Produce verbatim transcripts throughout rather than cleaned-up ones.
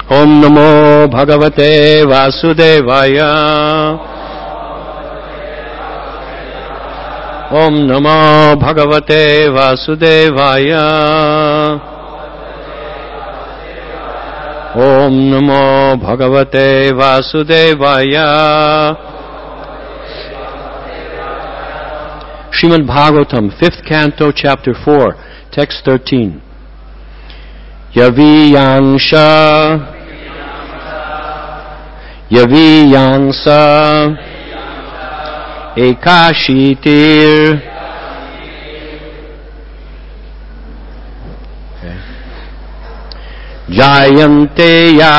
Om Namo Bhagavate Vasudevaya. Om Namo Bhagavate Vasudevaya. Om Namo Bhagavate Vasudevaya. Srimad Bhagavatam, fifth canto, chapter four, text thirteen. Yaviyangsha Yaviyangsa Ekashitir Jayanteya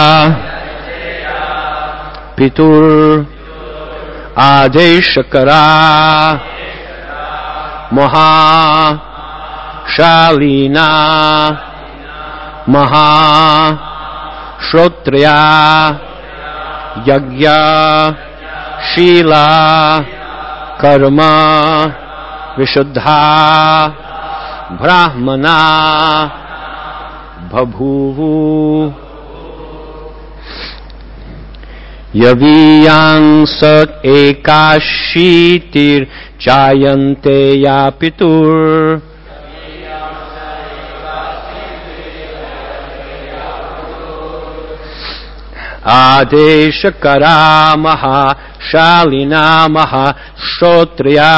Pitur Adeshakara Maha Shalina Maha Shrotriya Yagya Shila Karma Vishuddha Brahmana Babhuvu Yaviyangsat Ekashitir Jayante Yapitur Adeshakara Maha Shalina Maha Shrotriya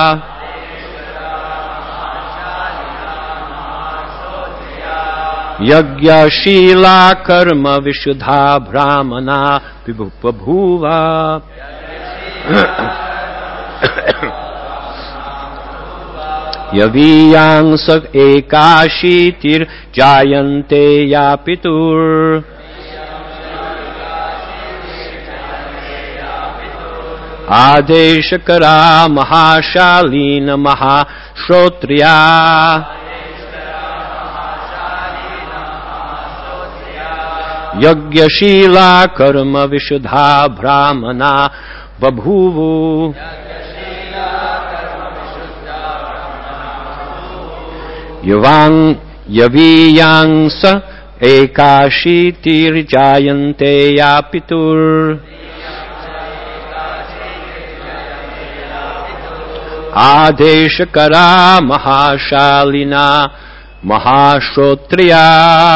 Yagya Shila Karma Vishuddha Brahmana Babhuva. Yaviyangsak Ekashitir Jayante Yapitur Adeshakara Mahashalina Mahashrotriya Yagyashila Karma Vishuddha Brahmana Babhuvu. Yavang Yaviyangsa Ekashitir Jayante Yapitur Adeshakara Mahashalina Mahashrotriya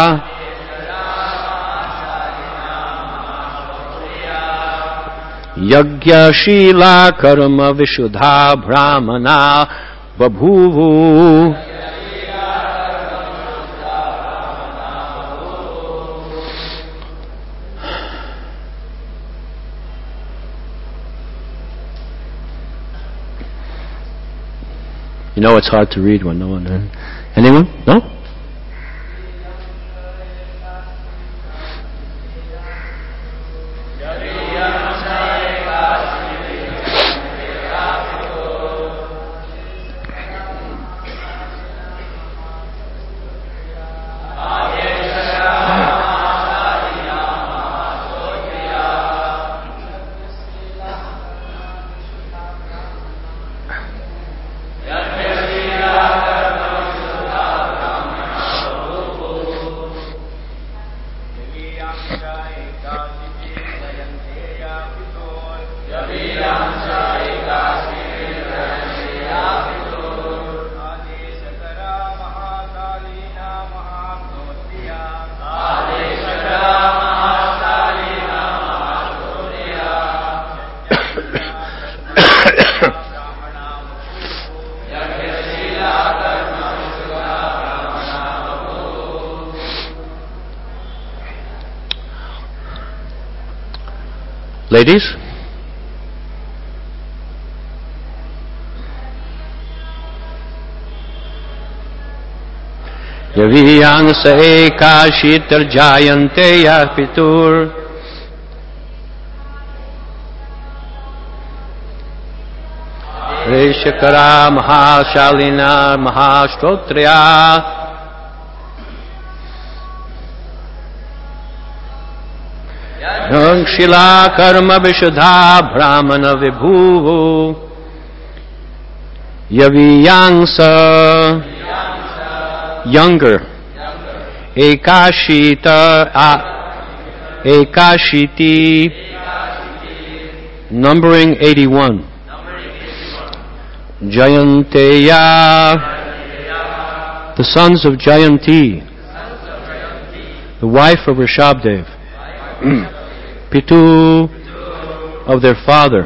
Yagya Shila Karma Vishuddha Brahmana Babhuvu. You know it's hard to read when no one... Anyone? No? Ladies? Yaviyangsa Ekashitir Jayante Yapitur Reshakara Mahashalina Mahashrotriya Shila Karma Vishuddha Brahmana Vibhuvu Yaviyangsa younger Ekashita Ekashiti. Numbering eighty-one. Jayanteya. The sons of Jayanti, the wife of Rishabdev. Pitu, of their father.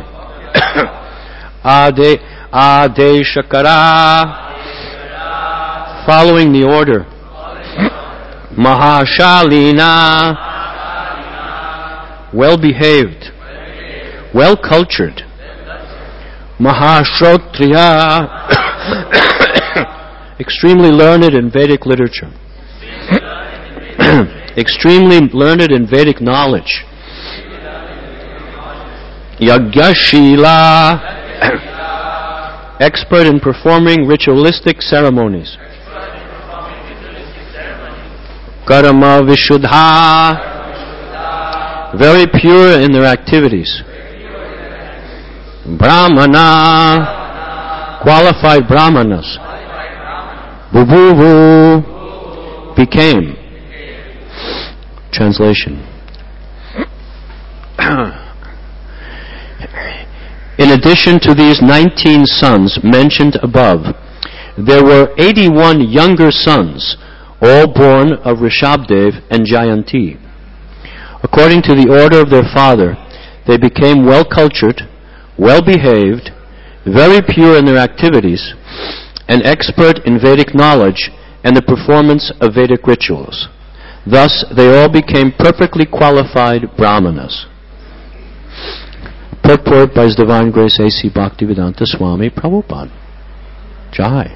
Ade, Adeshakara, following the order. Mahashalina, well-behaved, well-cultured. Mahashrotriya, extremely learned in Vedic literature. Extremely learned in Vedic knowledge. Yagyashila, expert in performing ritualistic ceremonies. Karma Vishuddha, very pure in their activities. Brahmana, qualified brahmanas. Bhuvu, became. Translation. In addition to these nineteen sons mentioned above, there were eighty-one younger sons, all born of Rishabdev and Jayanti. According to the order of their father, they became well-cultured, well-behaved, very pure in their activities, and expert in Vedic knowledge and the performance of Vedic rituals. Thus, they all became perfectly qualified brahmanas. Purport by His Divine Grace A C Bhaktivedanta Swami Prabhupada. Jai.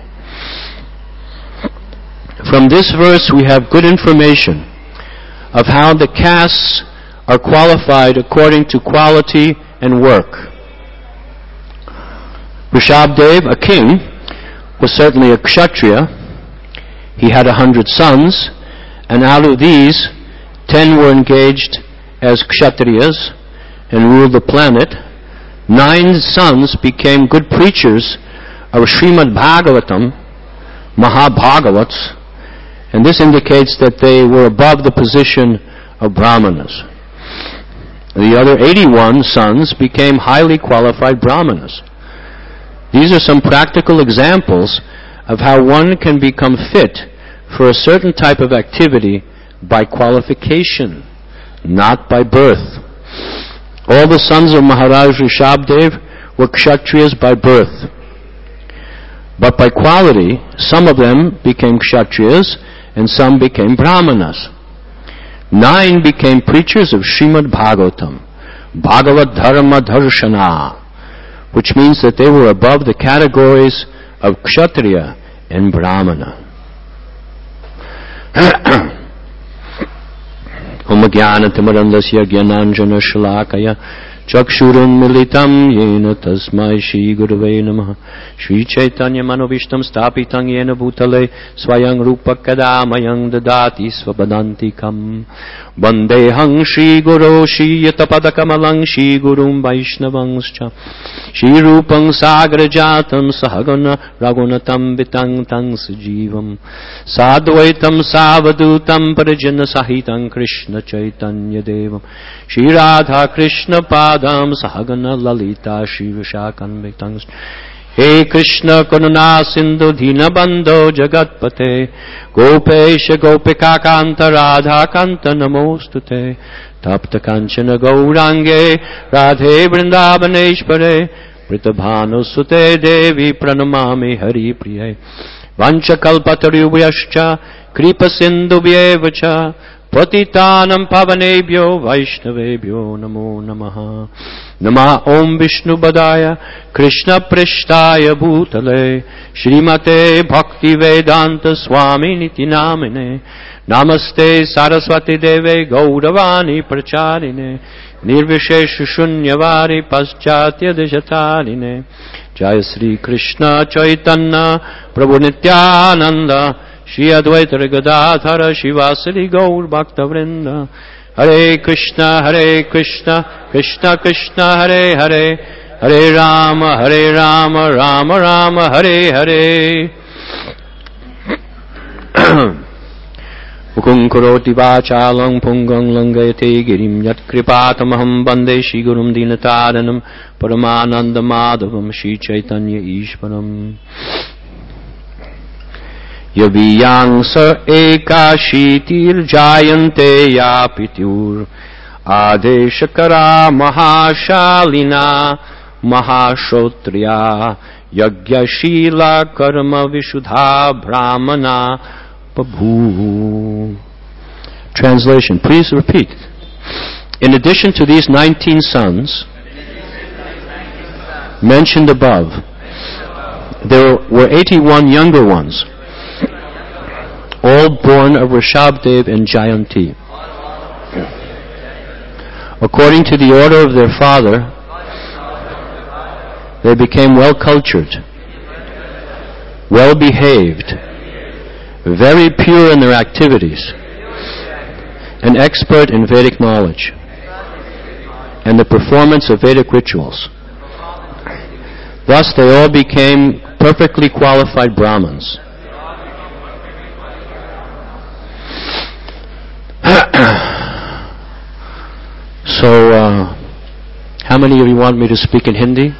From this verse we have good information of how the castes are qualified according to quality and work. Rishabdev, a king, was certainly a kshatriya. He had a hundred sons, and out of these, ten were engaged as kshatriyas and ruled the planet. Nine sons became good preachers of Srimad Bhagavatam, Mahabhagavats, and this indicates that they were above the position of brahmanas. The other eighty-one sons became highly qualified brahmanas. These are some practical examples of how one can become fit for a certain type of activity by qualification, not by birth. All the sons of Maharaj Rishabdev were kshatriyas by birth. But by quality, some of them became kshatriyas and some became brahmanas. Nine became preachers of Srimad Bhagavatam, Bhagavad Dharma Darshana, which means that they were above the categories of kshatriya and brahmana. Om Jnana Timarandasya Jnananjana Shalakaya Chakshurun Militam Yena Tasmai Shri Gurave Namaha Shri Chaitanya Manovishtam Stapitang Yena Bhutale Swayang Rupa Kadamayang Dadati Svabadantikam Bandehang Shri Guru Shri Yatapadakamalang Shri Gurum Vaishnavangscha Shri Rupang Sagrajatam Sahagana Ragunatam Vitang Tang Sajivam Sadvaitam Savadutam Parijana Sahitam Krishna Chaitanya Devam Shri Radha Krishna Padam Sahagana Lalita Shri Vishakan Vitang He Krishna Karuna Sindhu Dina Bandho Jagatpate Gopesha Gopika Kanta Radha Kanta Namostute Tapta Kanchana Gaurange Radhe Vrindavaneshpare Pritabhanu Sute Devi Pranamami Hari Priye Vancha Kalpatarubhyascha Kripa Sindhu Vyevacha Patitanam Pavanebhyo Vaishnavebhyo Namo Namaha Nama Om Vishnu Badaya Krishna Prishtaya Bhutale Shrimate Bhakti Vedanta Swami Niti Namine Namaste Saraswati Deve Gauravani Pracharine Nirvishesha Shunyavari Paschatya Deshatarine Jaya Sri Krishna Chaitanya Prabhu Nityananda Shri Advaita Gadadhara Shivasari Gaur Bhakta Vrinda Hare Krishna Hare Krishna Krishna Krishna Hare Hare Hare Rama Hare Rama Rama Rama Hare Hare Mukung karoti vachalang pungang langayate girim yat kripatamaham bande Shri Gurum Dinataranam Paramananda Madhavam Shri Chaitanya Ishvaram Yaviyang sa ekashitir jayante yapitur Adeshakara mahashalina mahashotriya Yagyashila karma vishudha brahmana babhu. Translation, please repeat. In addition to these nineteen sons mentioned above, there were eighty-one younger ones, all born of Rishabdev and Jayanti. According to the order of their father, they became well-cultured, well-behaved, very pure in their activities, and expert in Vedic knowledge and the performance of Vedic rituals. Thus they all became perfectly qualified Brahmins. So, uh, how many of you want me to speak in Hindi?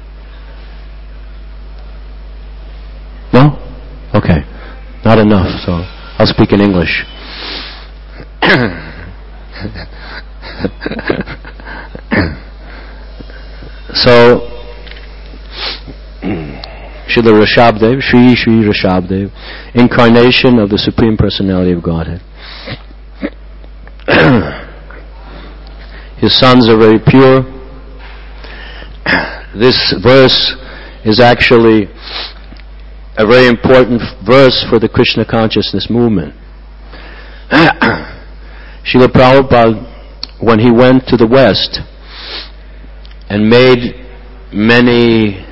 No? Okay. Not enough, so I'll speak in English. So, Srila Rishabdev, Shri Shri Rishabdev, incarnation of the Supreme Personality of Godhead. His sons are very pure. This verse is actually a very important verse for the Krishna consciousness movement. Srila Prabhupada, when he went to the West and made many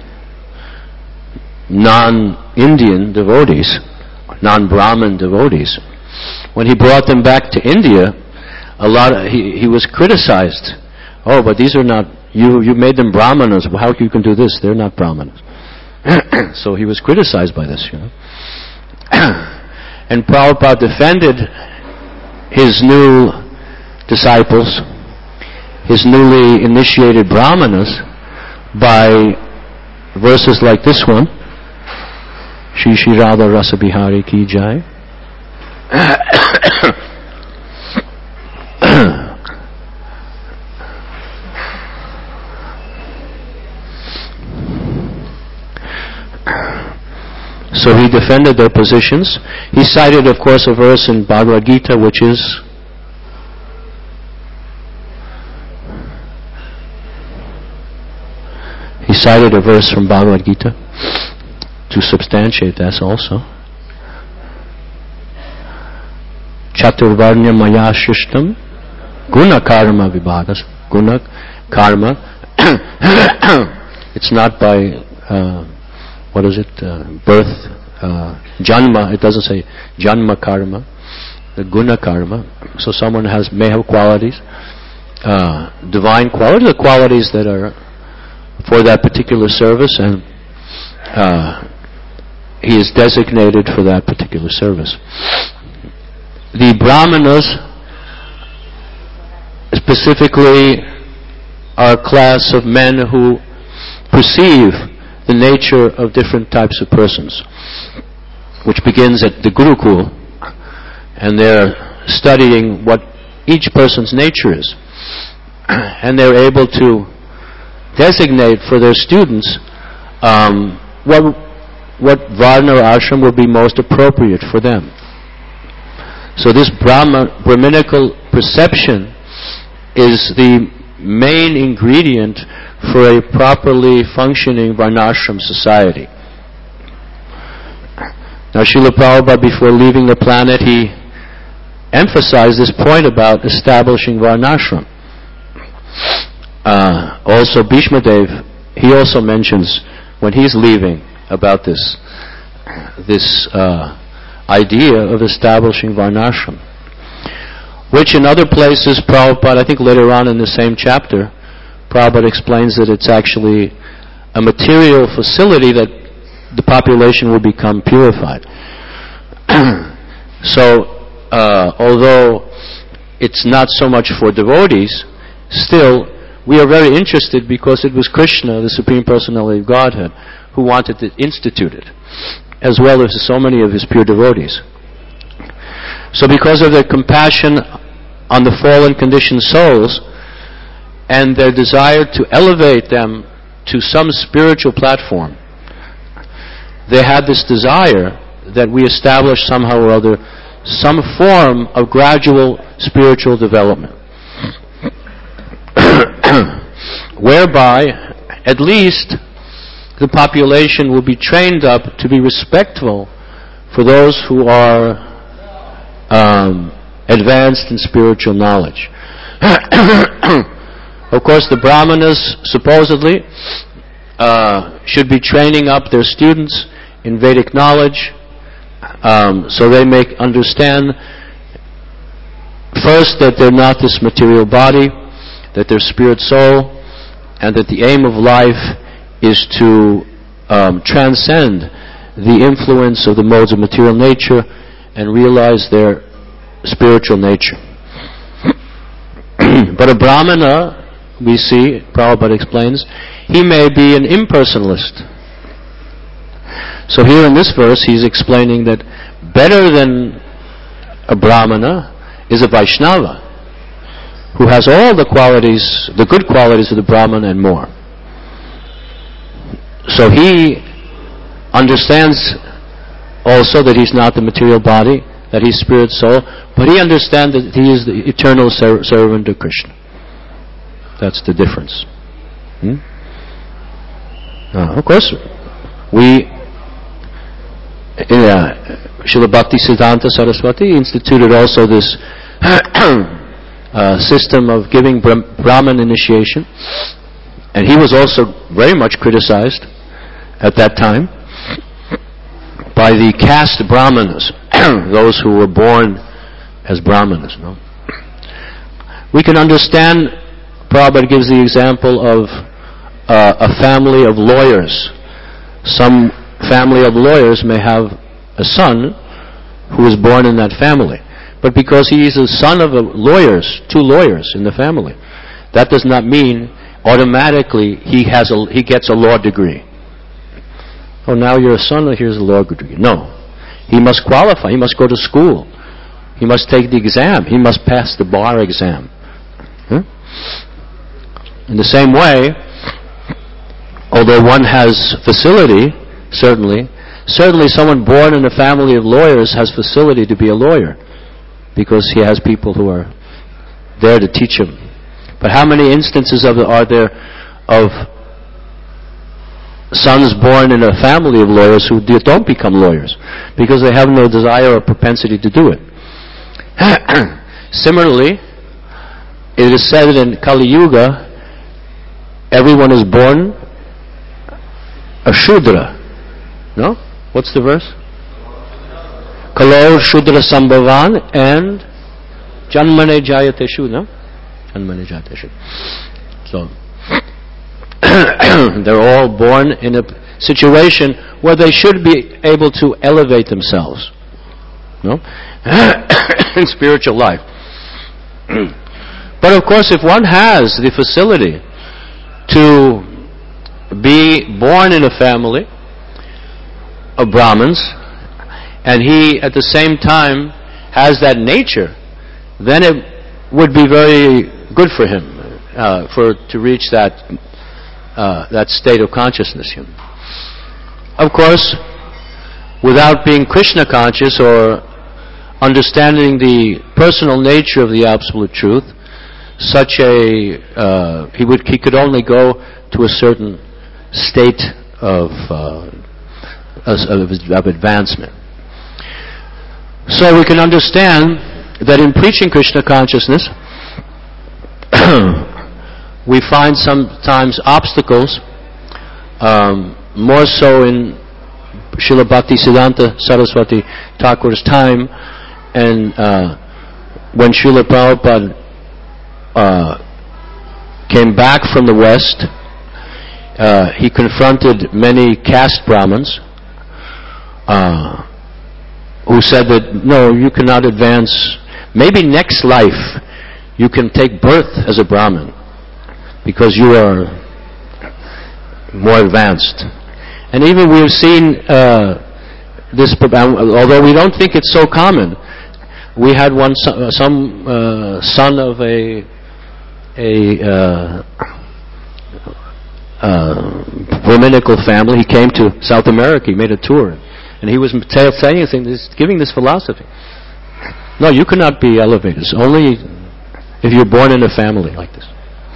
non-Indian devotees, non-Brahmin devotees, when he brought them back to India, a lot of, he, he was criticized. Oh, but these are not, you, you made them Brahmanas. How you can do this? They're not Brahmanas. So he was criticized by this, you know. And Prabhupada defended his new disciples, his newly initiated Brahmanas, by verses like this one, Shri Shri Radha Rasa Bihari Ki Jai. So he defended their positions. He cited, of course, a verse in Bhagavad Gita, which is he cited a verse from Bhagavad Gita to substantiate that also. Chaturvarnya maya shishtam guna karma vibhagas. Guna karma. It's not by uh, what is it? Uh, birth, uh, janma. It doesn't say janma karma. The guna karma. So someone has may have qualities, uh, divine qualities, the qualities that are for that particular service, and uh, he is designated for that particular service. The Brahmanas specifically are a class of men who perceive the nature of different types of persons, which begins at the Gurukul, and they're studying what each person's nature is, and they're able to designate for their students um, what what Varna or ashram would be most appropriate for them. So this Brahma, Brahminical perception is the main ingredient for a properly functioning Varnashram society. Now Srila Prabhupada, before leaving the planet, he emphasized this point about establishing Varnashram. Uh, also Bhishma Dev, he also mentions when he's leaving about this this uh, idea of establishing Varnashram, which in other places Prabhupada, I think later on in the same chapter, Prabhupada explains that it's actually a material facility that the population will become purified. So uh, although it's not so much for devotees, still we are very interested because it was Krishna, the Supreme Personality of Godhead, who wanted to institute it, as well as so many of his pure devotees. So because of their compassion on the fallen conditioned souls and their desire to elevate them to some spiritual platform, they had this desire that we establish somehow or other some form of gradual spiritual development, whereby at least the population will be trained up to be respectful for those who are um, advanced in spiritual knowledge. Of course, the Brahmanas supposedly uh, should be training up their students in Vedic knowledge, um, so they may understand first that they're not this material body, that they're spirit soul, and that the aim of life is to um, transcend the influence of the modes of material nature and realize their spiritual nature. But a Brahmana, we see, Prabhupada explains, he may be an impersonalist. So here in this verse, he's explaining that better than a Brahmana is a Vaishnava, who has all the qualities, the good qualities of the Brahman and more. So he understands also that he's not the material body, that he's spirit soul, but he understands that he is the eternal ser- servant of Krishna. That's the difference. Hmm? Uh, of course, we, uh, Srila Bhaktisiddhanta Saraswati instituted also this uh, system of giving Brahm- Brahman initiation, and he was also very much criticized at that time by the caste Brahmanas, those who were born as Brahmanas. No? We can understand, Prabhupada gives the example of uh, a family of lawyers. Some family of lawyers may have a son who is born in that family. But because he is the son of a lawyers, two lawyers in the family, that does not mean automatically he has a, he gets a law degree. Oh, now you're a son, here's a law degree. No. He must qualify. He must go to school. He must take the exam. He must pass the bar exam. Huh? In the same way, although one has facility, certainly, certainly someone born in a family of lawyers has facility to be a lawyer, because he has people who are there to teach him. But how many instances of are there of sons born in a family of lawyers who don't become lawyers because they have no desire or propensity to do it? Similarly, it is said in Kali Yuga, everyone is born a Shudra. No? What's the verse? Kalo Shudra Sambhavan and Janmane Jayate Shudra. Janmane Jayate Shudra. So, they're all born in a situation where they should be able to elevate themselves, no, in spiritual life. But of course, if one has the facility to be born in a family of Brahmins, and he at the same time has that nature, then it would be very good for him uh, for to reach that Uh, that state of consciousness. Of course, without being Krishna conscious or understanding the personal nature of the Absolute Truth, such a uh, he would he could only go to a certain state of uh, of, of advancement. So we can understand that in preaching Krishna consciousness, we find sometimes obstacles, um, more so in Srila Bhaktisiddhanta Saraswati Thakur's time, and uh, when Srila Prabhupada uh, came back from the West, uh, he confronted many caste Brahmins uh, who said that, no, you cannot advance. Maybe next life you can take birth as a Brahmin because you are more advanced. And even we've seen uh, this, although we don't think it's so common. We had one, some uh, son of a a uh, uh, Brahminical family. He came to South America. He made a tour, and he was saying, saying giving this philosophy. No, you cannot be elevated. It's only if you're born in a family like this.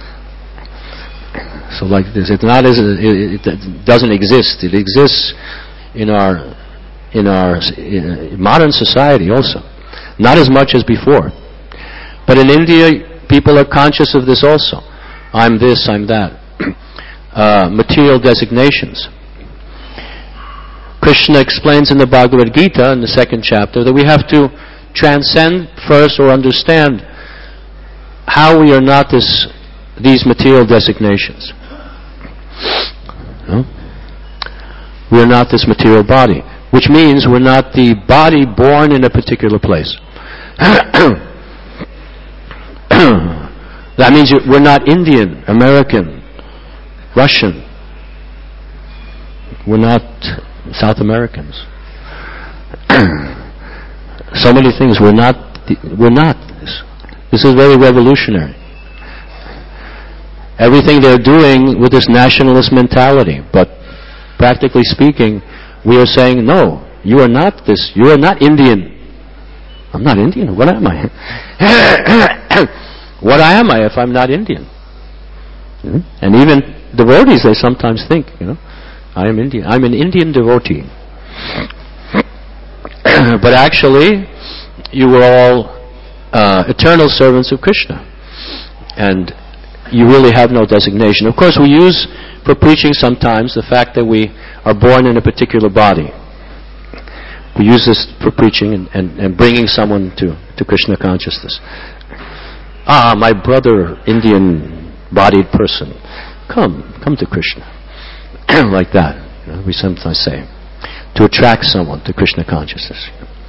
So, like this, it's not as it, it doesn't exist. It exists in our in our in modern society also, not as much as before. But in India, people are conscious of this also. I'm this, I'm that. Uh, material designations. Krishna explains in the Bhagavad Gita, in the second chapter, that we have to transcend first or understand how we are not this, these material designations. No? We are not this material body, which means we're not the body born in a particular place. That means we're not Indian, American, Russian. We're not South Americans. So many things. We're not. We're not this. This is very revolutionary. Everything they're doing with this nationalist mentality, but practically speaking, we are saying, no, you are not this. You are not Indian. I'm not Indian. What am I? What am I if I'm not Indian? Mm-hmm. And even devotees, they sometimes think, you know, I am Indian. I'm an Indian devotee. But actually, you were all uh, eternal servants of Krishna. And you really have no designation. Of course, we use for preaching sometimes the fact that we are born in a particular body. We use this for preaching and, and, and bringing someone to, to Krishna consciousness. Ah, my brother, Indian-bodied person, come, come to Krishna. Like that, you know, we sometimes say, to attract someone to Krishna consciousness.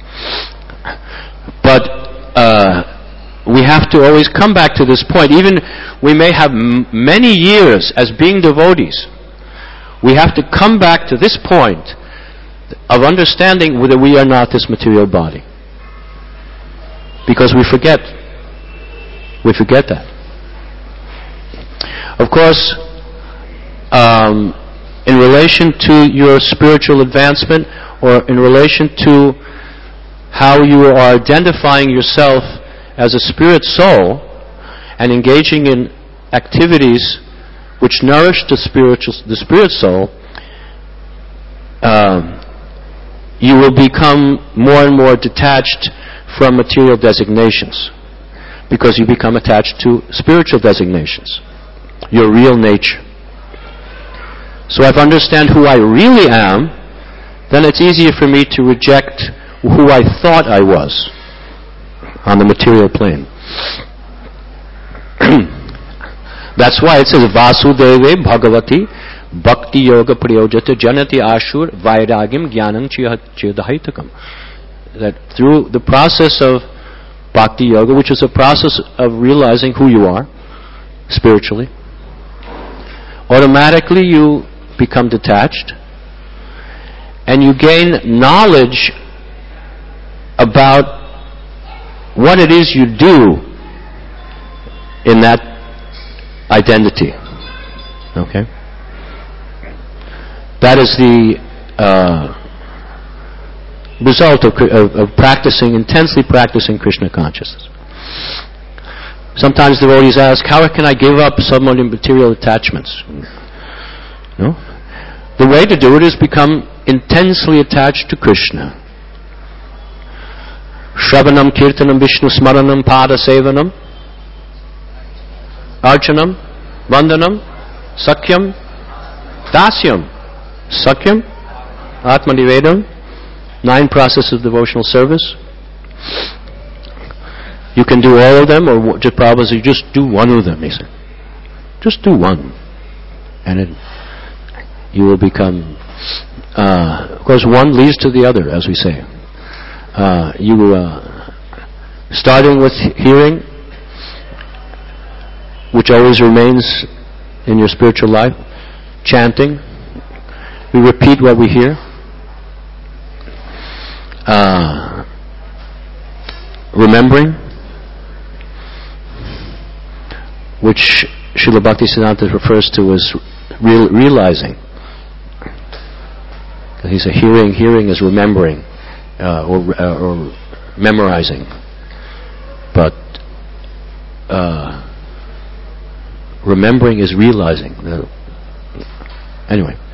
But uh, we have to always come back to this point. Even we may have m- many years as being devotees, we have to come back to this point of understanding whether we are not this material body. Because we forget. We forget that. Of course, um, in relation to your spiritual advancement, or in relation to how you are identifying yourself as a spirit soul and engaging in activities which nourish the spiritual, the spirit soul, um, you will become more and more detached from material designations, because you become attached to spiritual designations, your real nature. So if I understand who I really am, then it's easier for me to reject who I thought I was on the material plane. That's why it says, Vasudeve Bhagavati Bhakti Yoga Priyojata Janati Ashur Vairagim Jnanam Chedahaitakam. That through the process of Bhakti Yoga, which is a process of realizing who you are spiritually, automatically you become detached and you gain knowledge about what it is you do in that identity. Okay? That is the uh, result of, of, of practicing, intensely practicing Krishna consciousness. Sometimes devotees ask, how can I give up some of the material attachments? No? The way to do it is become intensely attached to Krishna. Shravanam, Kirtanam, Vishnu Smaranam, Pada Sevanam, Archanam, Vandanam, Sakyam, Dasyam. Sakyam, Atma Nivedam, nine processes of devotional service. You can do all of them, or just Prabhupada says, just do one of them, he said. Just do one. And it, you will become, uh, of course, one leads to the other, as we say. uh, you uh, starting with hearing, which always remains in your spiritual life, chanting, we repeat what we hear, uh, remembering, which Srila Bhaktisiddhanta refers to as real, realizing. He said hearing, hearing is remembering, uh, or, uh, or memorizing. But uh, remembering is realizing. Anyway,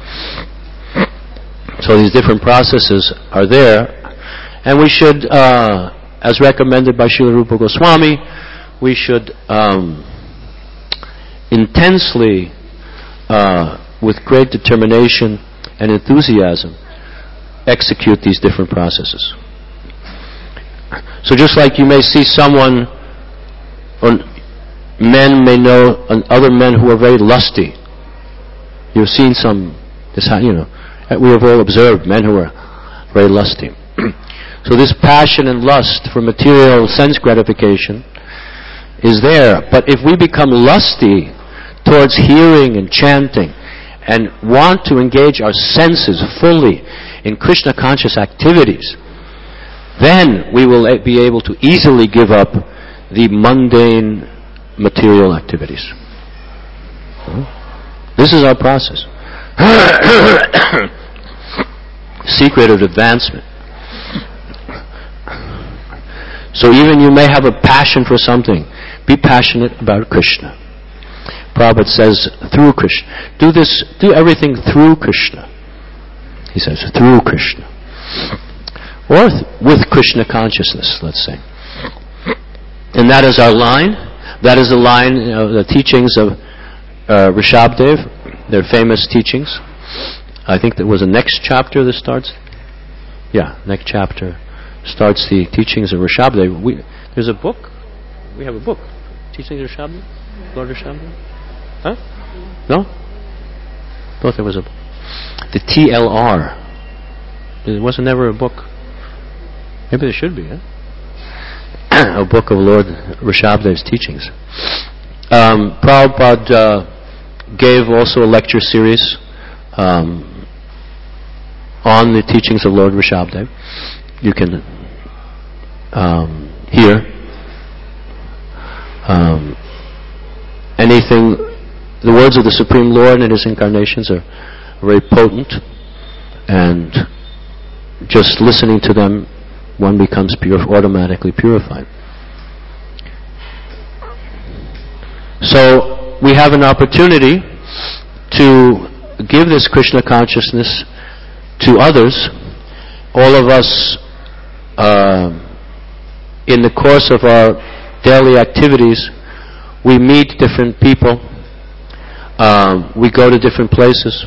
so these different processes are there, and we should, uh, as recommended by Srila Rupa Goswami, we should um, intensely, uh, with great determination and enthusiasm, execute these different processes. So just like you may see someone, or men may know other men who are very lusty. You've seen some, this, you know, we have all observed men who are very lusty. So this passion and lust for material sense gratification is there. But if we become lusty towards hearing and chanting and want to engage our senses fully in Krishna conscious activities, then we will be able to easily give up the mundane material activities. This is our process. Secret of advancement. So even you may have a passion for something, be passionate about Krishna. Prabhupada says, through Krishna. Do this, do everything through Krishna. He says, through Krishna. Or th- with Krishna consciousness, let's say. And that is our line. That is the line, you know, the teachings of uh, Rishabdev, their famous teachings. I think there was a next chapter that starts. Yeah, next chapter starts the teachings of Rishabdev. We, there's a book. We have a book. Teachings of Rishabdev? Lord Rishabdev? Huh? No? Thought there was a book. The T L R. There wasn't ever a book. Maybe there should be, huh? A book of Lord Rishabdev's teachings. Um, Prabhupada uh, gave also a lecture series um, on the teachings of Lord Rishabdev. You can um, hear um, anything. The words of the Supreme Lord and His incarnations are very potent, and just listening to them, one becomes pure, automatically purified. So we have an opportunity to give this Krishna consciousness to others. All of us, uh, in the course of our daily activities, we meet different people. Um, we go to different places.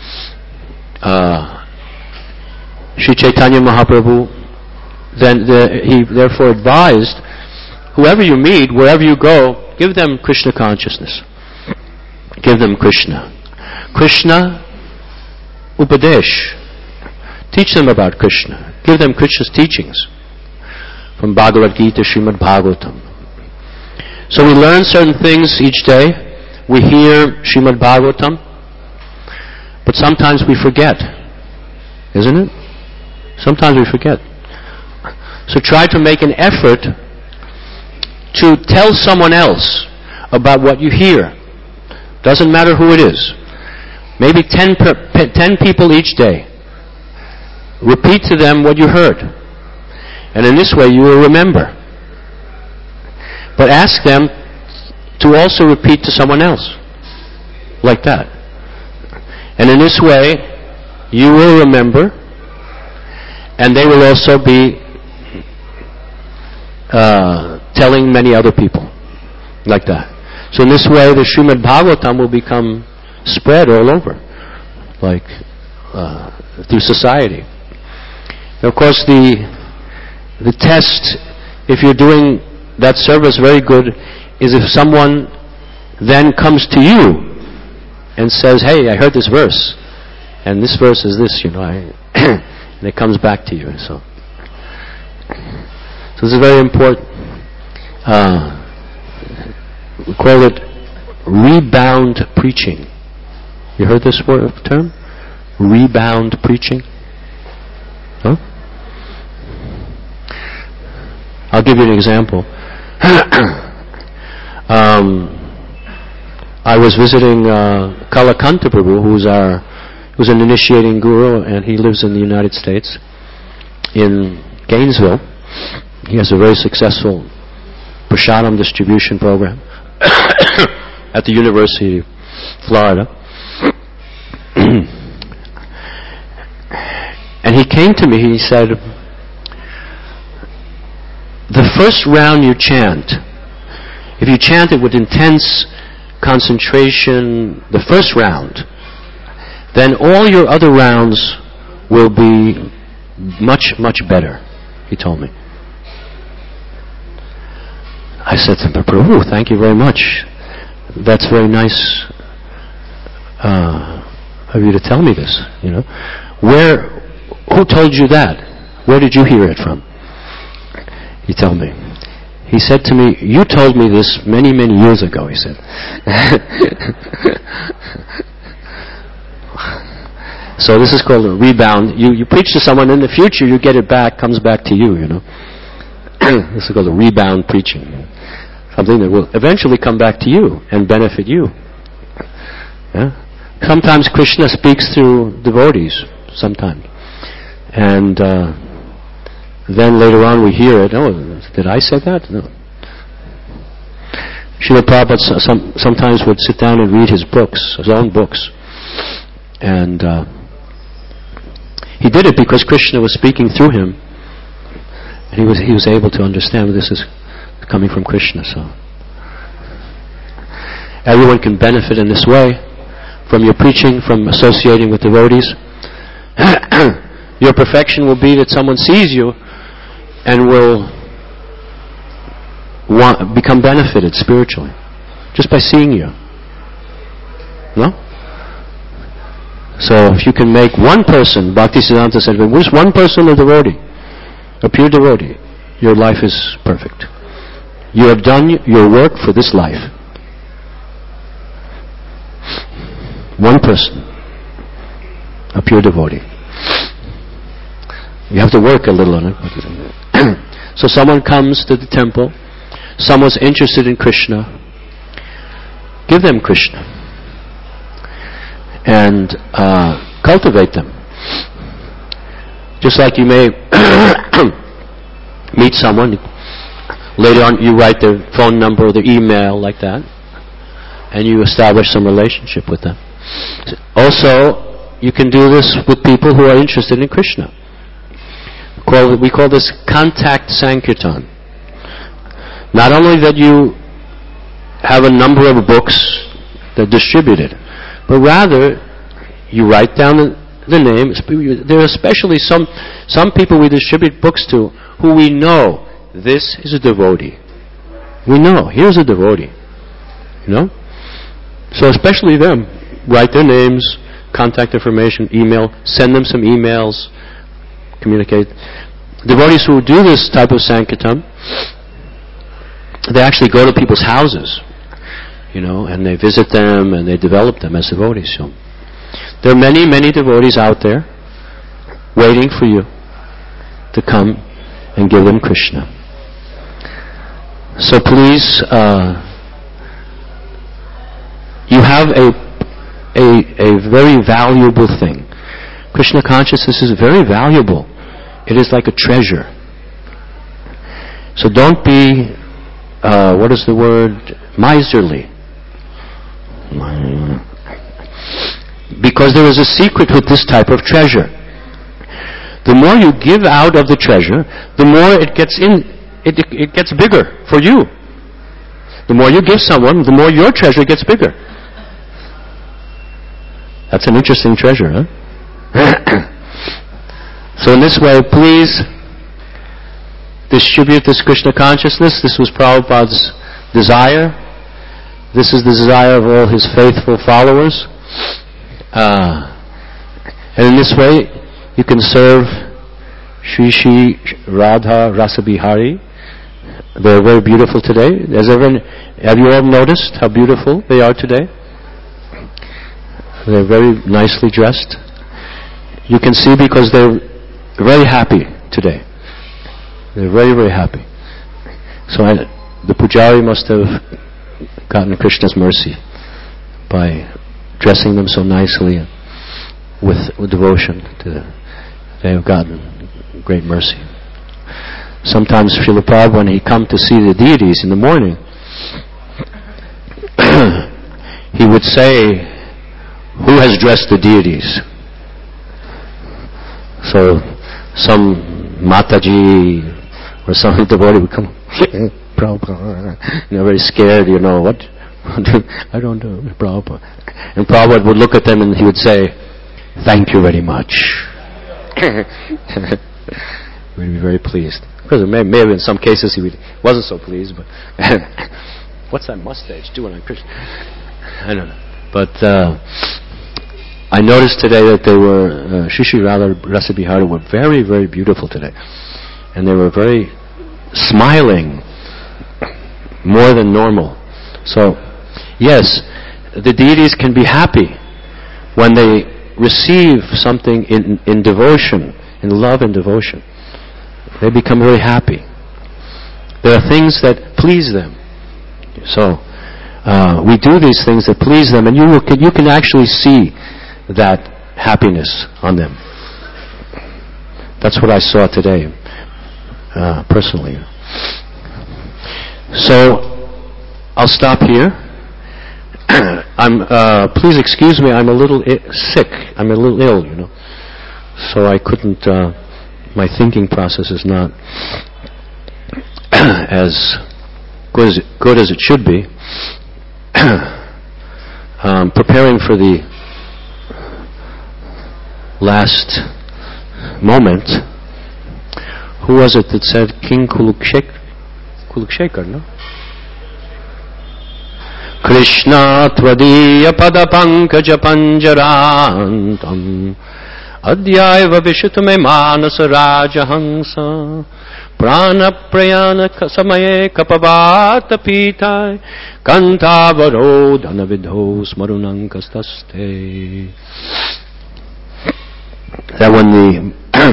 Uh, Sri Chaitanya Mahaprabhu, then the, he therefore advised, whoever you meet, wherever you go, give them Krishna consciousness. Give them Krishna. Krishna Upadesh. Teach them about Krishna. Give them Krishna's teachings. From Bhagavad Gita, Srimad Bhagavatam. So we learn certain things each day. We hear Srimad Bhagavatam. But sometimes we forget. Isn't it? Sometimes we forget. So try to make an effort to tell someone else about what you hear. Doesn't matter who it is. Maybe ten, per, ten people each day. Repeat to them what you heard. And in this way you will remember. But ask them to also repeat to someone else. Like that. And in this way you will remember, and they will also be uh, telling many other people. Like that. So in this way the Srimad Bhagavatam will become spread all over. Like uh, through society. Now, of course, the the test, if you're doing that service very good, is if someone then comes to you and says, "Hey, I heard this verse, and this verse is this," you know, I and it comes back to you. So So this is very important. Uh, we call it rebound preaching. You heard this word term? Rebound preaching? Huh? I'll give you an example. um, I was visiting uh, Kalakanta Prabhu, who's our, who's an initiating guru, and he lives in the United States, in Gainesville. He has a very successful Prasadam distribution program at the University of Florida. And he came to me, he said, the first round you chant, if you chant it with intense concentration, the first round, then all your other rounds will be much, much better, he told me. I said to him, Prabhu, thank you very much. That's very nice uh, of you to tell me this, you know. Where, who told you that? Where did you hear it from? He told me. He said to me, you told me this many, many years ago, he said. So this is called a rebound. You, you preach to someone, in the future you get it back, comes back to you, you know. This is called a rebound preaching. Something that will eventually come back to you and benefit you. Yeah? Sometimes Krishna speaks through devotees, sometimes. And uh, then later on we hear it, oh, did I say that? No. Srila Prabhupada some, sometimes would sit down and read his books, his own books. And uh, he did it because Krishna was speaking through him. And he was, he was able to understand this is coming from Krishna. So everyone can benefit in this way from your preaching, from associating with devotees. Your perfection will be that someone sees you and will want, become benefited spiritually just by seeing you. No? So if you can make one person, Bhaktisiddhanta said, just one person a devotee, a pure devotee, your life is perfect. You have done your work for this life. One person, a pure devotee. You have to work a little on it. So someone comes to the temple, someone's interested in Krishna, give them Krishna. And uh, cultivate them. Just like you may meet someone, later on you write their phone number or their email like that, and you establish some relationship with them. Also, you can do this with people who are interested in Krishna. We call this contact sankirtan. Not only that you have a number of books that are distributed, but rather you write down the name. There are especially some some people we distribute books to who we know this is a devotee. We know, here's a devotee. You know? So especially them, write their names, contact information, email, send them some emails, communicate. Devotees who do this type of sankirtan, they actually go to people's houses, you know, and they visit them and they develop them as devotees. So there are many, many devotees out there waiting for you to come and give them Krishna. So please, uh, you have a, a a very valuable thing. Krishna consciousness is very valuable. It is like a treasure. So don't be, uh, what is the word? Miserly. Because there is a secret with this type of treasure. The more you give out of the treasure, the more it gets in, it, it gets bigger for you. The more you give someone, the more your treasure gets bigger. That's an interesting treasure, huh? So in this way, please distribute this Krishna consciousness. This was Prabhupada's desire. This is the desire of all his faithful followers. Uh, and in this way, you can serve Shri Shri Radha Rasa Bihari They're very beautiful today. Has everyone, have you all noticed how beautiful they are today? They're very nicely dressed. You can see because they're very happy today. They're very, very happy. So I, the pujari must have gotten Krishna's mercy by dressing them so nicely with, with devotion. To, they have gotten great mercy. Sometimes Srila Prabhupada, when he come to see the deities in the morning, he would say, "Who has dressed the deities?" So some Mataji or some devotee would come, Prabhupada, you know, very scared, you know, what? I don't know, Prabhupada. And Prabhupada would look at them and he would say, "Thank you very much." We'd be very pleased. Because maybe, maybe in some cases he wasn't so pleased, but what's that mustache doing on Krishna? I don't know. But uh, I noticed today that they were, uh, Shri Shri Radha Rasa Bihari were very, very beautiful today. And they were very smiling, more than normal. So, yes, the deities can be happy when they receive something in, in devotion, in love and devotion. They become very happy. There are things that please them. So, uh, we do these things that please them, and you will, you can actually see that happiness on them. That's what I saw today, uh, personally. So, I'll stop here. I'm. Uh, please excuse me. I'm a little I- sick. I'm a little ill, you know. So I couldn't. Uh, my thinking process is not as good as it, good as it should be. um, preparing for the last moment. Who was it that said King Kulukshek- Kulukshekhar? No. Krishna tvadiya pada pankaja panjarantam adyaiva vishutame manasa rajahansa prana prayana samaye kapavata pitai kantavaro dhanavidho smarunankastaste. That when the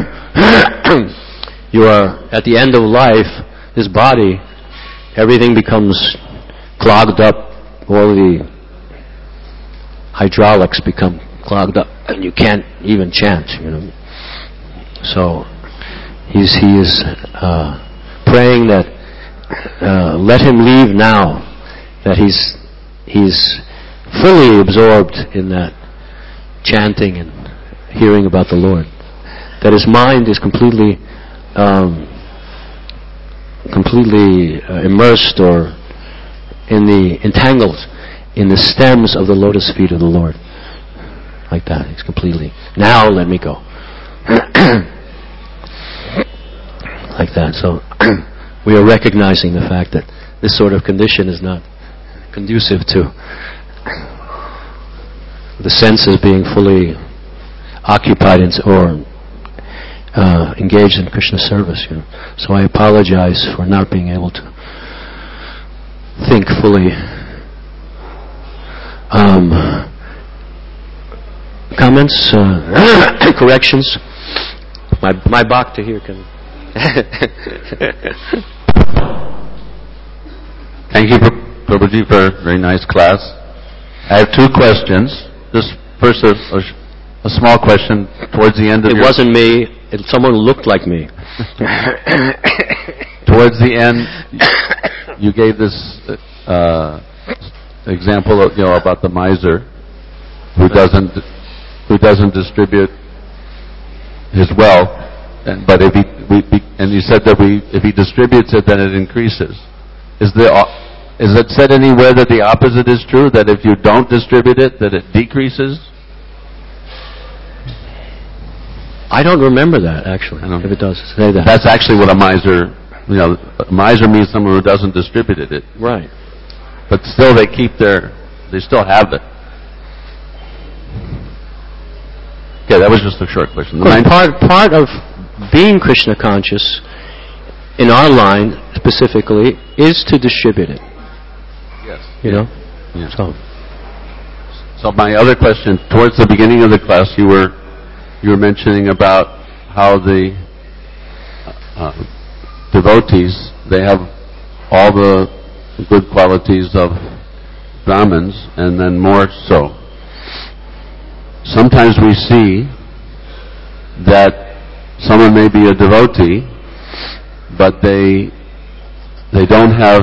you are at the end of life, this body, everything becomes clogged up. All the hydraulics become clogged up, and you can't even chant. You know. So he's he is uh, praying that uh, let him leave now. That he's he's fully absorbed in that chanting and hearing about the Lord. That his mind is completely um, completely uh, immersed or in the entangled in the stems of the lotus feet of the Lord, like that. He's completely, now let me go, like that. So we are recognizing the fact that this sort of condition is not conducive to the senses being fully occupied in, or uh, engaged in Krishna service. You know. So I apologize for not being able to think fully. Um, comments, uh, corrections. My my bhakta here can. Thank you, Prabhuji, for a very nice class. I have two questions. This first, a, a, a small question towards the end of. It your wasn't me. It, someone looked like me. Towards the end, you gave this. Uh, example of, you know, about the miser who doesn't who doesn't distribute his wealth, and, but if he we, we, and you said that we if he distributes it, then it increases. Is the is it said anywhere that the opposite is true? That if you don't distribute it, that it decreases? I don't remember that actually. If it does say that, that's actually what a miser. You know, a miser means someone who doesn't distribute it. Right. But still they keep their, they still have it. Okay, that was just a short question. Well, part, part of being Krishna conscious in our line specifically, is to distribute it. Yes. You know? Yeah. So. So my other question, towards the beginning of the class, you were you were mentioning about how the uh, devotees, they have all the good qualities of Brahmins, and then more so. Sometimes we see that someone may be a devotee, but they they don't have,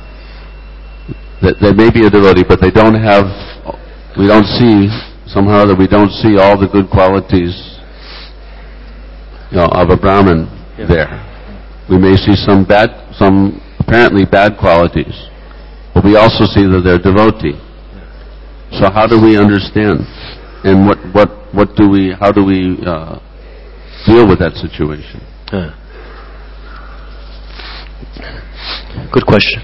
they may be a devotee, but they don't have, we don't see, somehow that we don't see all the good qualities, you know, of a Brahmin yeah. there. We may see some bad, some apparently bad qualities, but we also see that they're devotee. So how do we understand? And what, what, what do we, how do we uh, deal with that situation? Uh, good question.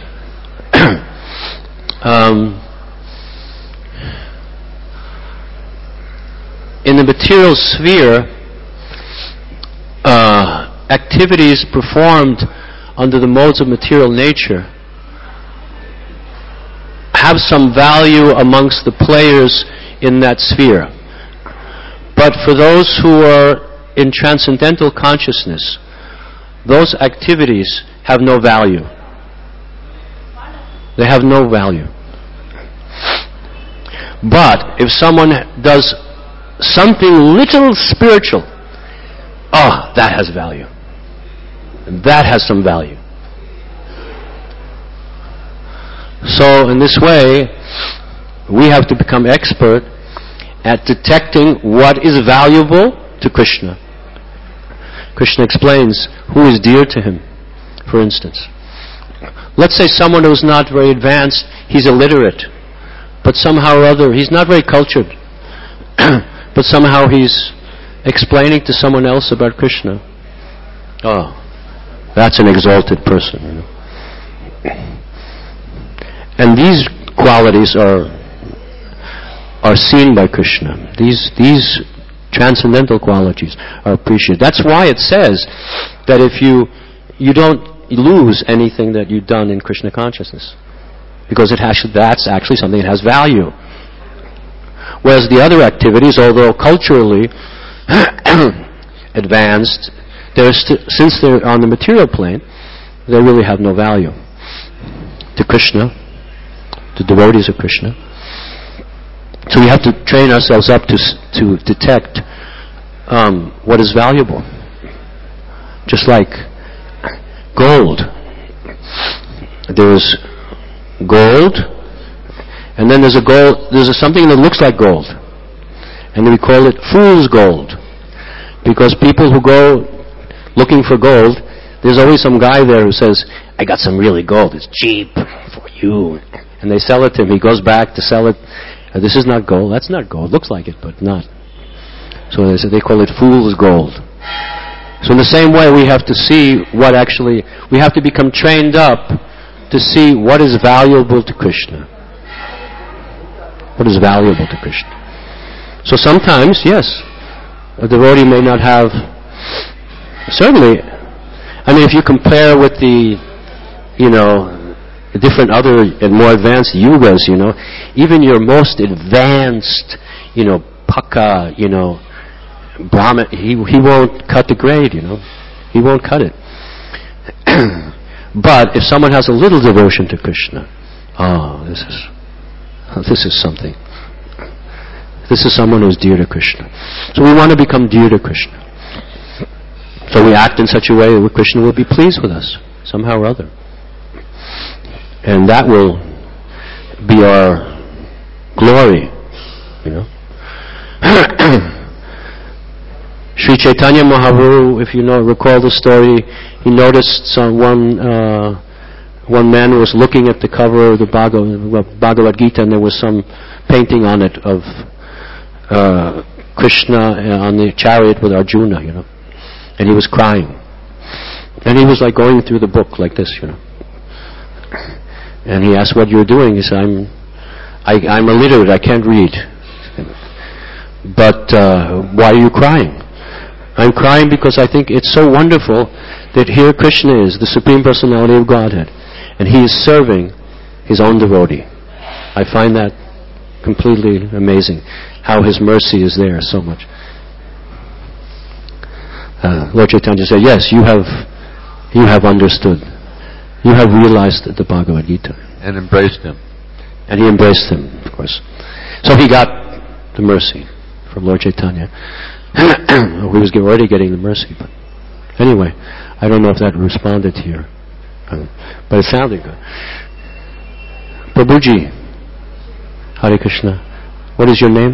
um, in the material sphere, uh, activities performed under the modes of material nature have some value amongst the players in that sphere. But for those who are in transcendental consciousness, those activities have no value. They have no value. But if someone does something little spiritual, oh, that has value. That has some value. So in this way, we have to become expert at detecting what is valuable to Krishna. Krishna explains who is dear to him, for instance. Let's say someone who's not very advanced, he's illiterate, but somehow or other, he's not very cultured, but somehow he's explaining to someone else about Krishna. Oh, that's an exalted person, you know. And these qualities are are seen by Krishna. These these transcendental qualities are appreciated. That's why it says that if you you don't lose anything that you've done in Krishna consciousness, because it has, that's actually something that has value. Whereas the other activities, although culturally advanced, they're st- since they're on the material plane, they really have no value to Krishna, to devotees of Krishna. So we have to train ourselves up to to detect um, what is valuable. Just like gold. There's gold, and then there's a gold. There's a something that looks like gold, and we call it fool's gold, because people who go looking for gold, there's always some guy there who says, "I got some really gold. It's cheap for you," and they sell it to him. He goes back to sell it. This is not gold. That's not gold. Looks like it, but not. So they say they call it fool's gold. So in the same way, we have to see what actually, we have to become trained up to see what is valuable to Krishna. What is valuable to Krishna. So sometimes, yes, a devotee may not have, certainly, I mean, if you compare with the, you know, different other and more advanced yugas, you know, even your most advanced, you know, Paka, you know, Brahmin, he he won't cut the grade, you know. He won't cut it. But if someone has a little devotion to Krishna, oh, this is this is something. This is someone who's dear to Krishna. So we want to become dear to Krishna. So we act in such a way that Krishna will be pleased with us, somehow or other. And that will be our glory, you know. Sri Chaitanya Mahaprabhu, if you know, recall the story, he noticed some one uh, one man was looking at the cover of the Bhagavad, Bhagavad Gita, and there was some painting on it of uh, Krishna on the chariot with Arjuna, you know, and he was crying, and he was like going through the book like this, you know. And he asked, "What you're doing?" He said, "I'm, I, I'm illiterate. I can't read." But uh, why are you crying? I'm crying because I think it's so wonderful that here Krishna is, the Supreme Personality of Godhead, and He is serving His own devotee. I find that completely amazing, how His mercy is there so much. Uh, Lord Chaitanya said, yes, you have, you have understood. You have realized the Bhagavad Gita. And embraced Him. And He embraced Him, of course. So he got the mercy from Lord Chaitanya. He was already getting the mercy, but anyway, I don't know if that responded to your, uh, but it sounded good. Prabhuji, Hare Krishna. What is your name?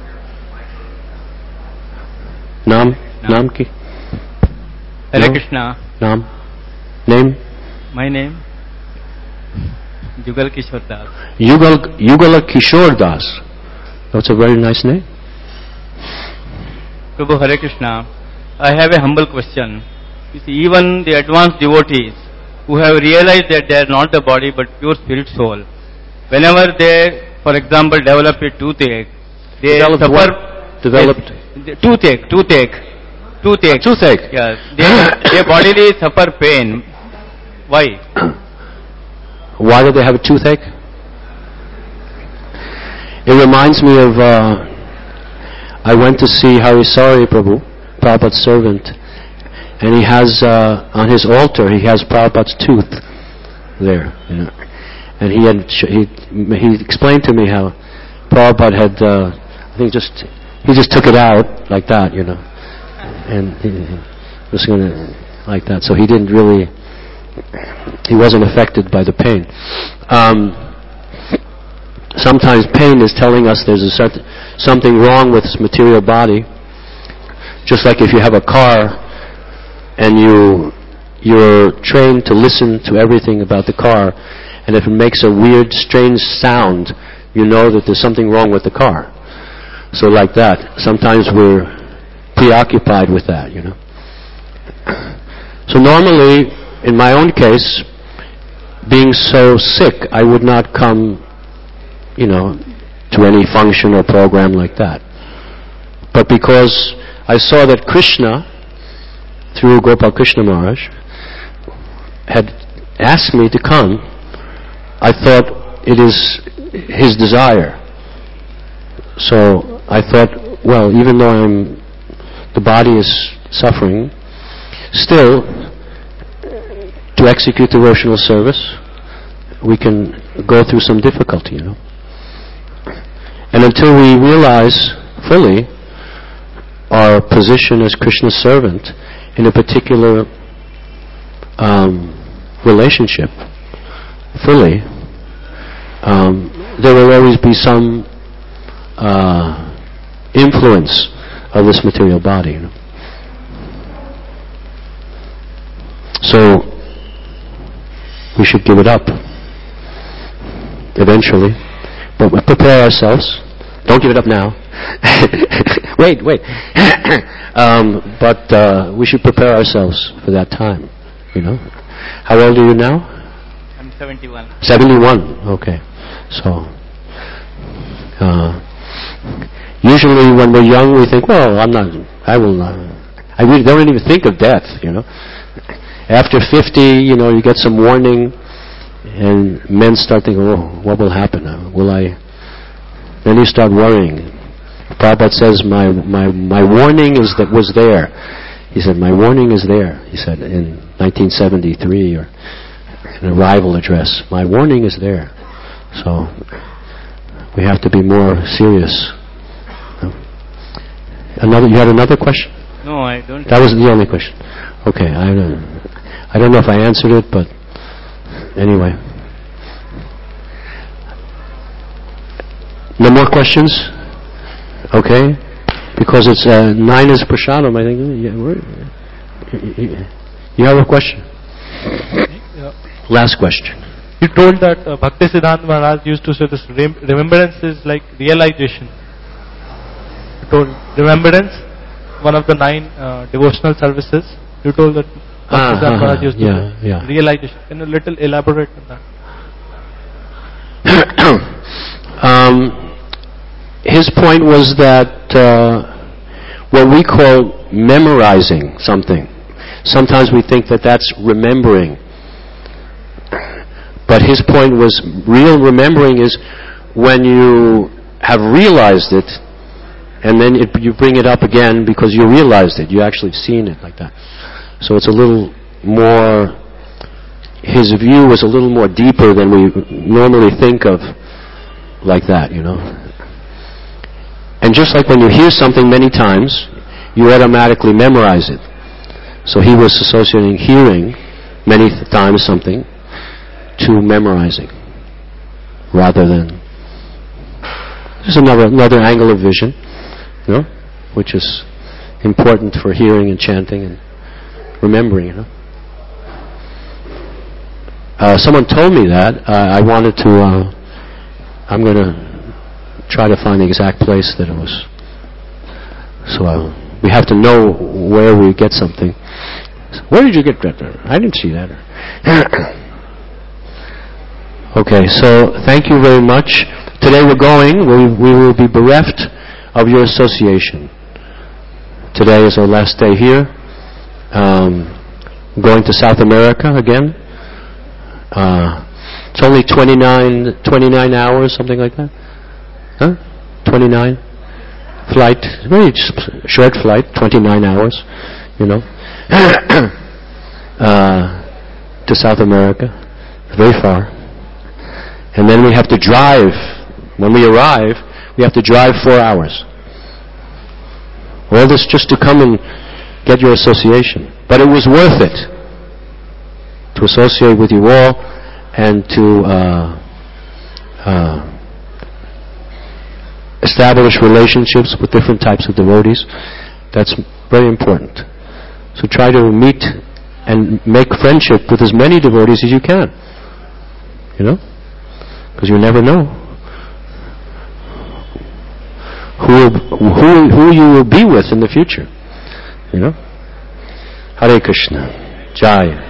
Nam? Nam ki? Hare Krishna. Nam? Name? My name? Yugal Kishore Das. Yugal, Yugala Kishore Das. That's a very nice name. Prabhu, Hare Krishna. I have a humble question. You see, even the advanced devotees who have realized that they are not the body but pure spirit soul, whenever they, for example, develop a toothache, they Developed suffer... what? Developed? They, toothache, toothache, toothache. Toothache? Yeah, they, their bodily suffer pain. Why? Why do they have a toothache? It reminds me of, uh, I went to see Harisari Prabhu, Prabhupada's servant, and he has, uh, on his altar, he has Prabhupada's tooth there, you know. And he had, he, he explained to me how Prabhupada had, uh, I think just, he just took it out like that, you know. And he, he was going to, like that. So he didn't really, he wasn't affected by the pain. Um, sometimes pain is telling us there's a certain, something wrong with this material body. Just like if you have a car and you, you're trained to listen to everything about the car, and if it makes a weird, strange sound, you know that there's something wrong with the car. So like that, sometimes we're preoccupied with that, you know. So normally, in my own case, being so sick, I would not come, you know, to any function or program like that. But because I saw that Krishna, through Gopal Krishna Maharaj, had asked me to come, I thought it is his desire. So I thought, well, even though I'm, the body is suffering, still, to execute devotional service, we can go through some difficulty, you know. And until we realize fully our position as Krishna's servant in a particular um, relationship, fully, um, there will always be some uh, influence of this material body. You know? So we should give it up eventually, but we prepare ourselves. Don't give it up now. wait, wait. um, but uh, we should prepare ourselves for that time. You know. How old are you now? I'm seventy-one. seventy-one. Okay. So, uh, usually when we're young, we think, well, I'm not, I will not, I really don't even think of death, you know. After fifty, you know, you get some warning, and men start thinking, oh, what will happen? Uh, will I, then you start worrying. Prabhupada says, my, my, my warning is that was there. He said, my warning is there. He said in nineteen seventy-three, or an arrival address, my warning is there. So we have to be more serious. Another, you had another question? No, I don't. That was the only question. Okay, I don't, I don't know if I answered it, but anyway. No more questions? Okay, because it's uh, nine is prasadam. I think. Yeah, you have a question? Yeah. Last question. You told that uh, Bhaktisiddhanta Maharaj used to say this rem- remembrance is like realization. You told remembrance, one of the nine uh, devotional services. You told that Bhaktisiddhanta Ah, Maharaj used to yeah, say yeah. realization. Can you little elaborate on that? um, his point was that uh, what we call memorizing something. Sometimes we think that that's remembering. But his point was, real remembering is when you have realized it, and then it, you bring it up again because you realized it. You actually seen it like that. So it's a little more, his view was a little more deeper than we normally think of like that, you know. And just like when you hear something many times, you automatically memorize it. So he was associating hearing many th- times something to memorizing, rather than. There's another another angle of vision, you know, which is important for hearing and chanting and remembering. You know, uh, someone told me that. Uh, I wanted to. Uh, I'm going to try to find the exact place that it was. So uh, we have to know where we get something. Where did you get that? I didn't see that. Okay, so thank you very much. Today we're going, we, we will be bereft of your association. Today is our last day here. Um, going to South America again. Uh, it's only twenty-nine, twenty-nine hours, something like that. Huh? twenty-nine? Flight, very short flight, twenty-nine hours, you know. uh, to South America. Very far. And then we have to drive. When we arrive, we have to drive four hours. All this just to come and get your association. But it was worth it to associate with you all and to uh, uh, establish relationships with different types of devotees. That's very important. So try to meet and make friendship with as many devotees as you can. You know? Because you never know who, who who you will be with in the future. You know? Hare Krishna. Jai.